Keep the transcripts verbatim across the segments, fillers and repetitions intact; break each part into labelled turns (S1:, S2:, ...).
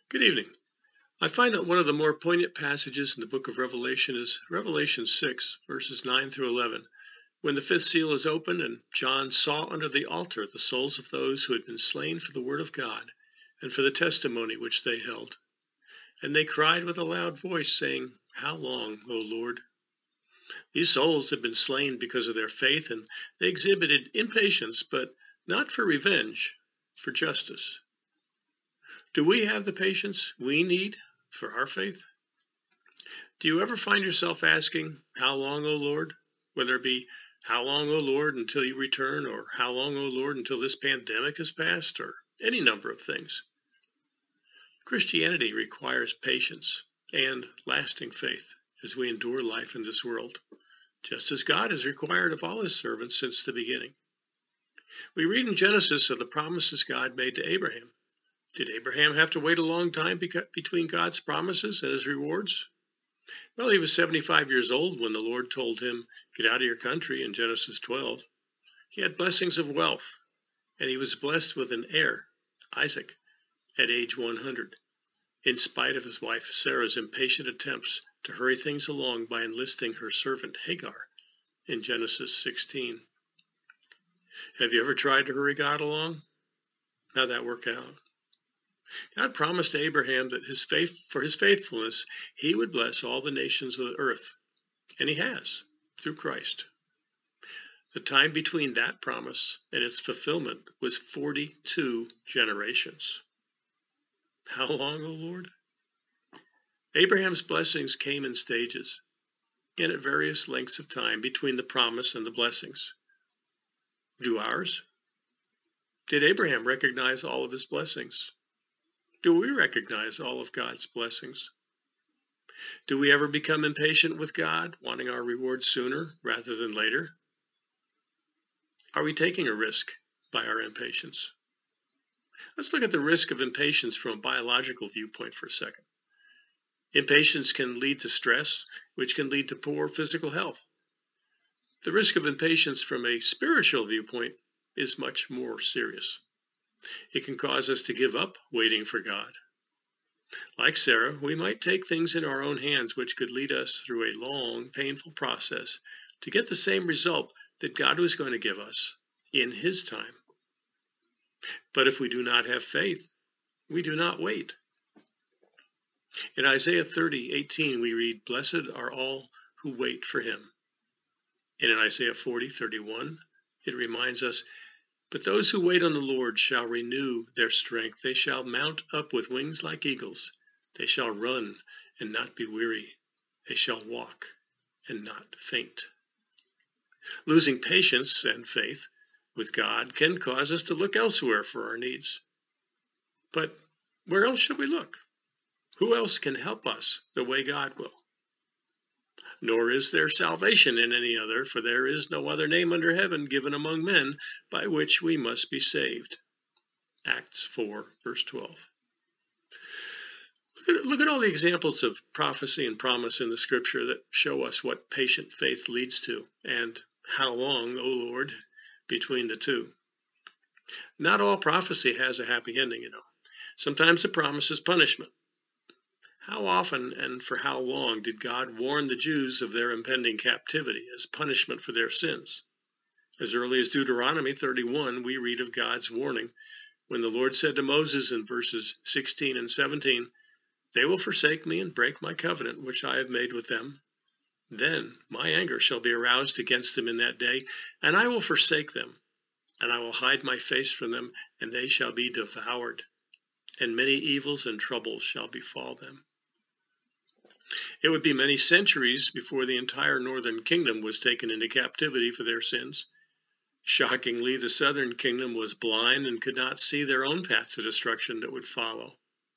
S1: Good evening. I find that one of the more poignant passages in the book of Revelation is Revelation six, verses nine through eleven, when the fifth seal is opened and John saw under the altar the souls of those who had been slain for the word of God and for the testimony which they held. And they cried with a loud voice, saying, How long, O Lord? These souls had been slain because of their faith, and they exhibited impatience, but not for revenge, for justice. Do we have the patience we need for our faith? Do you ever find yourself asking, How long, O Lord? Whether it be, How long, O Lord, until you return, or How long, O Lord, until this pandemic has passed, or any number of things. Christianity requires patience and lasting faith as we endure life in this world, just as God has required of all his servants since the beginning. We read in Genesis of the promises God made to Abraham. Did Abraham have to wait a long time between God's promises and his rewards? Well, he was seventy-five years old when the Lord told him, Get out of your country in Genesis twelve. He had blessings of wealth, and he was blessed with an heir, Isaac, at age one hundred, in spite of his wife Sarah's impatient attempts to hurry things along by enlisting her servant Hagar in Genesis sixteen. Have you ever tried to hurry God along? How'd that work out? God promised Abraham that his faith, for his faithfulness, he would bless all the nations of the earth, and he has, through Christ. The time between that promise and its fulfillment was forty-two generations. How long, O Lord? Abraham's blessings came in stages and at various lengths of time between the promise and the blessings. Do ours? Did Abraham recognize all of his blessings? Do we recognize all of God's blessings? Do we ever become impatient with God, wanting our reward sooner rather than later? Are we taking a risk by our impatience? Let's look at the risk of impatience from a biological viewpoint for a second. Impatience can lead to stress, which can lead to poor physical health. The risk of impatience from a spiritual viewpoint is much more serious. It can cause us to give up waiting for God. Like Sarah, we might take things in our own hands, which could lead us through a long, painful process to get the same result that God was going to give us in his time. But if we do not have faith, we do not wait. In Isaiah thirty, eighteen, we read, Blessed are all who wait for him. And in Isaiah forty, thirty-one, it reminds us, But those who wait on the Lord shall renew their strength. They shall mount up with wings like eagles. They shall run and not be weary. They shall walk and not faint. Losing patience and faith with God can cause us to look elsewhere for our needs. But where else should we look? Who else can help us the way God will? Nor is there salvation in any other, for there is no other name under heaven given among men by which we must be saved. Acts four, verse twelve. Look at, look at all the examples of prophecy and promise in the scripture that show us what patient faith leads to, and how long, O Lord, between the two. Not all prophecy has a happy ending, you know. Sometimes the promise is punishment. How often and for how long did God warn the Jews of their impending captivity as punishment for their sins? As early as Deuteronomy thirty-one, we read of God's warning when the Lord said to Moses in verses sixteen and seventeen, They will forsake me and break my covenant which I have made with them. Then my anger shall be aroused against them in that day, and I will forsake them, and I will hide my face from them, and they shall be devoured, and many evils and troubles shall befall them. It would be many centuries before the entire northern kingdom was taken into captivity for their sins. Shockingly, the southern kingdom was blind and could not see their own path to destruction that would follow.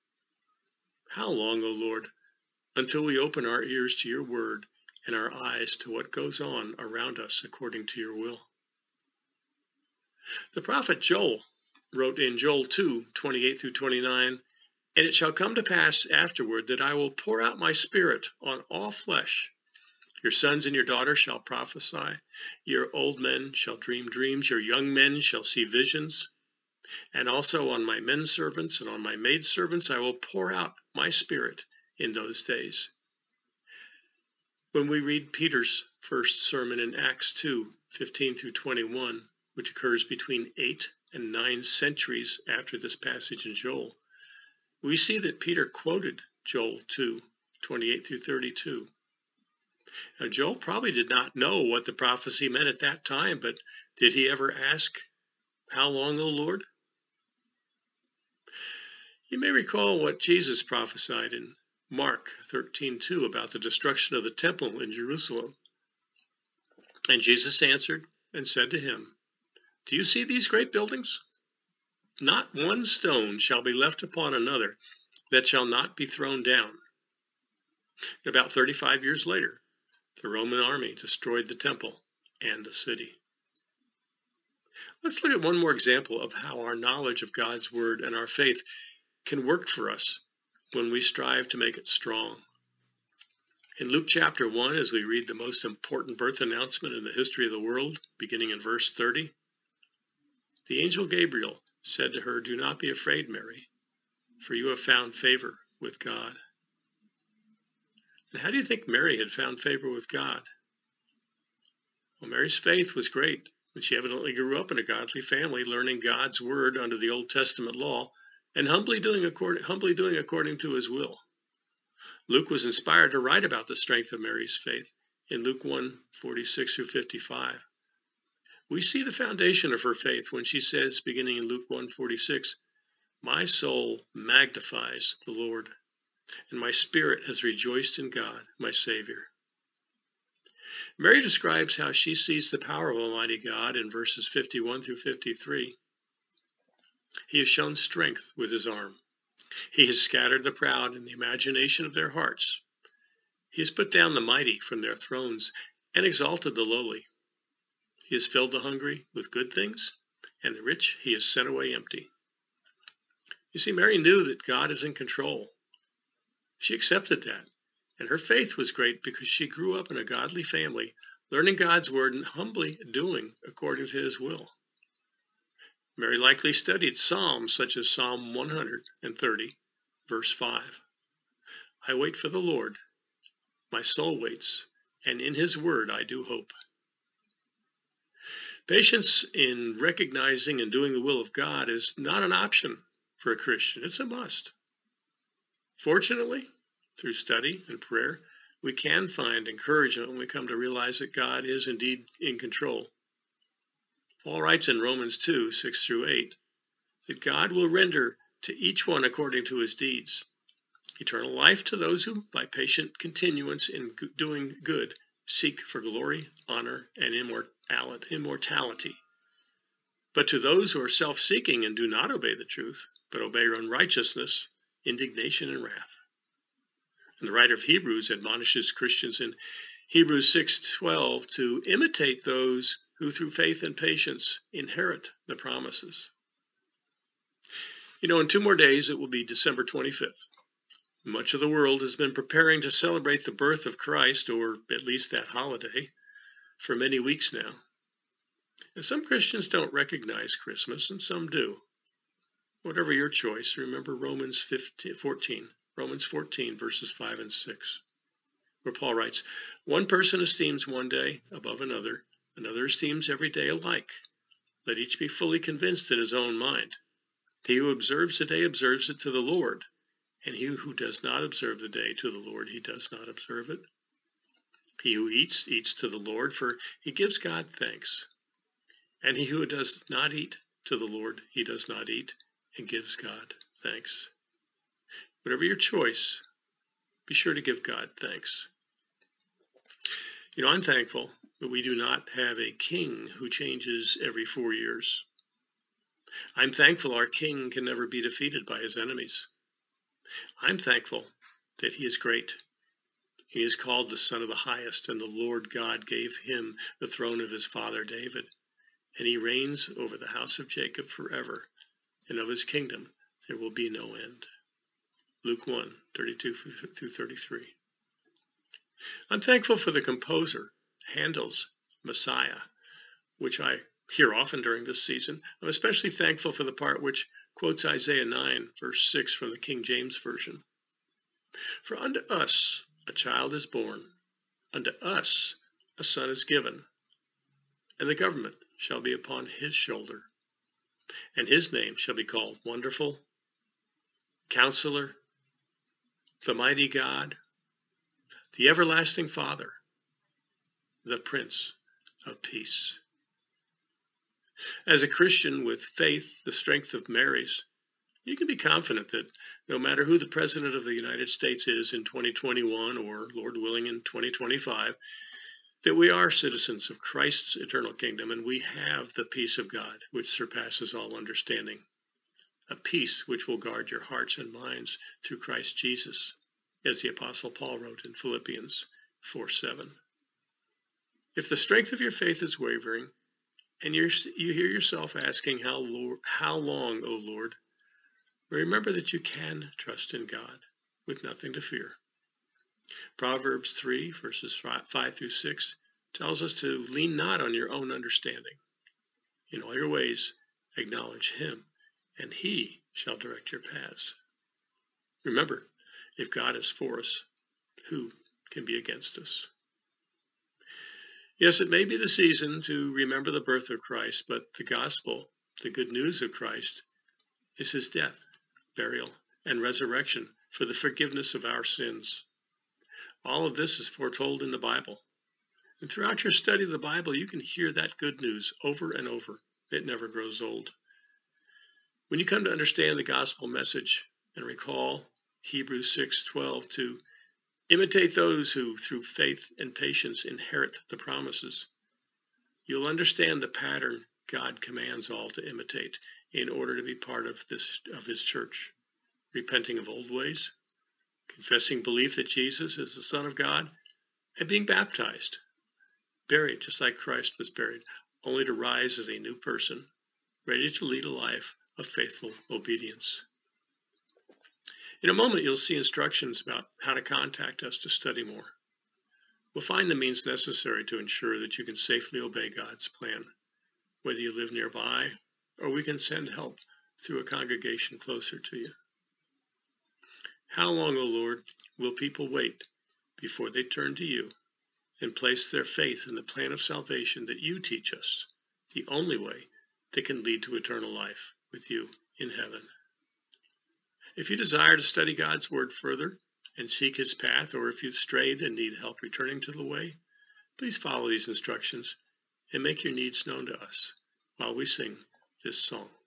S1: How long, O Lord, until we open our ears to your word and our eyes to what goes on around us according to your will? The prophet Joel wrote in Joel two, twenty-eight through twenty-nine, And it shall come to pass afterward that I will pour out my spirit on all flesh. Your sons and your daughters shall prophesy. Your old men shall dream dreams. Your young men shall see visions. And also on my men servants and on my maid servants I will pour out my spirit in those days. When we read Peter's first sermon in Acts two, fifteen through twenty-one, which occurs between eight and nine centuries after this passage in Joel, we see that Peter quoted Joel two, twenty-eight through thirty-two. Now, Joel probably did not know what the prophecy meant at that time, but did he ever ask, "How long, O Lord?" You may recall what Jesus prophesied in Mark thirteen two about the destruction of the temple in Jerusalem. And Jesus answered and said to him, "Do you see these great buildings? Not one stone shall be left upon another that shall not be thrown down." About thirty-five years later, the Roman army destroyed the temple and the city. Let's look at one more example of how our knowledge of God's word and our faith can work for us when we strive to make it strong. In Luke chapter one, as we read the most important birth announcement in the history of the world, beginning in verse thirty, the angel Gabriel said to her, "Do not be afraid, Mary, for you have found favor with God." And how do you think Mary had found favor with God? Well, Mary's faith was great, and she evidently grew up in a godly family, learning God's word under the Old Testament law and humbly doing, accord, humbly doing according to his will. Luke was inspired to write about the strength of Mary's faith in Luke one, forty-six through fifty-five. We see the foundation of her faith when she says, beginning in Luke one forty-six, "My soul magnifies the Lord, and my spirit has rejoiced in God, my Savior." Mary describes how she sees the power of Almighty God in verses fifty-one through fifty-three. He has shown strength with his arm. He has scattered the proud in the imagination of their hearts. He has put down the mighty from their thrones and exalted the lowly. He has filled the hungry with good things, and the rich he has sent away empty. You see, Mary knew that God is in control. She accepted that, and her faith was great because she grew up in a godly family, learning God's word and humbly doing according to his will. Mary likely studied psalms such as Psalm one hundred thirty, verse five. "I wait for the Lord, my soul waits, and in his word I do hope." Patience in recognizing and doing the will of God is not an option for a Christian. It's a must. Fortunately, through study and prayer, we can find encouragement when we come to realize that God is indeed in control. Paul writes in Romans two, six through eight, that God will render to each one according to his deeds. Eternal life to those who, by patient continuance in doing good, seek for glory, honor, and immortality. But to those who are self-seeking and do not obey the truth, but obey unrighteousness, indignation and wrath. And the writer of Hebrews admonishes Christians in Hebrews six twelve to imitate those who through faith and patience inherit the promises. You know, in two more days, it will be December twenty-fifth. Much of the world has been preparing to celebrate the birth of Christ, or at least that holiday, for many weeks now. And some Christians don't recognize Christmas, and some do. Whatever your choice, remember Romans fifteen, fourteen, Romans fourteen, verses five and six, where Paul writes, "One person esteems one day above another, another esteems every day alike. Let each be fully convinced in his own mind. He who observes the day observes it to the Lord, and he who does not observe the day to the Lord, he does not observe it. He who eats, eats to the Lord, for he gives God thanks. And he who does not eat to the Lord, he does not eat, and gives God thanks." Whatever your choice, be sure to give God thanks. You know, I'm thankful that we do not have a king who changes every four years. I'm thankful our king can never be defeated by his enemies. I'm thankful that he is great. He is called the Son of the Highest, and the Lord God gave him the throne of his father David, and he reigns over the house of Jacob forever, and of his kingdom there will be no end. Luke one, thirty-two through thirty-three. I'm thankful for the composer, Handel's Messiah, which I hear often during this season. I'm especially thankful for the part which quotes Isaiah nine, verse six from the King James Version. For unto us a child is born, unto us a son is given, and the government shall be upon his shoulder, and his name shall be called Wonderful, Counselor, the Mighty God, the Everlasting Father, the Prince of Peace. As a Christian with faith, the strength of Mary's, you can be confident that no matter who the President of the United States is in twenty twenty-one or, Lord willing, in twenty twenty-five, that we are citizens of Christ's eternal kingdom, and we have the peace of God, which surpasses all understanding, a peace which will guard your hearts and minds through Christ Jesus, as the Apostle Paul wrote in Philippians four seven. If the strength of your faith is wavering, and you're, you hear yourself asking, how, Lord, how long, O Lord? Remember that you can trust in God with nothing to fear. Proverbs three, verses five through six, tells us to lean not on your own understanding. In all your ways, acknowledge him, and he shall direct your paths. Remember, if God is for us, who can be against us? Yes, it may be the season to remember the birth of Christ, but the gospel, the good news of Christ, is his death, burial, and resurrection for the forgiveness of our sins. All of this is foretold in the Bible. And throughout your study of the Bible, you can hear that good news over and over. It never grows old. When you come to understand the gospel message and recall Hebrews six twelve to imitate those who, through faith and patience, inherit the promises, you'll understand the pattern God commands all to imitate in order to be part of this of his church, repenting of old ways, confessing belief that Jesus is the Son of God, and being baptized, buried just like Christ was buried, only to rise as a new person, ready to lead a life of faithful obedience. In a moment, you'll see instructions about how to contact us to study more. We'll find the means necessary to ensure that you can safely obey God's plan, whether you live nearby or we can send help through a congregation closer to you. How long, O Lord, will people wait before they turn to you and place their faith in the plan of salvation that you teach us, the only way that can lead to eternal life with you in heaven? If you desire to study God's word further and seek his path, or if you've strayed and need help returning to the way, please follow these instructions and make your needs known to us while we sing this song.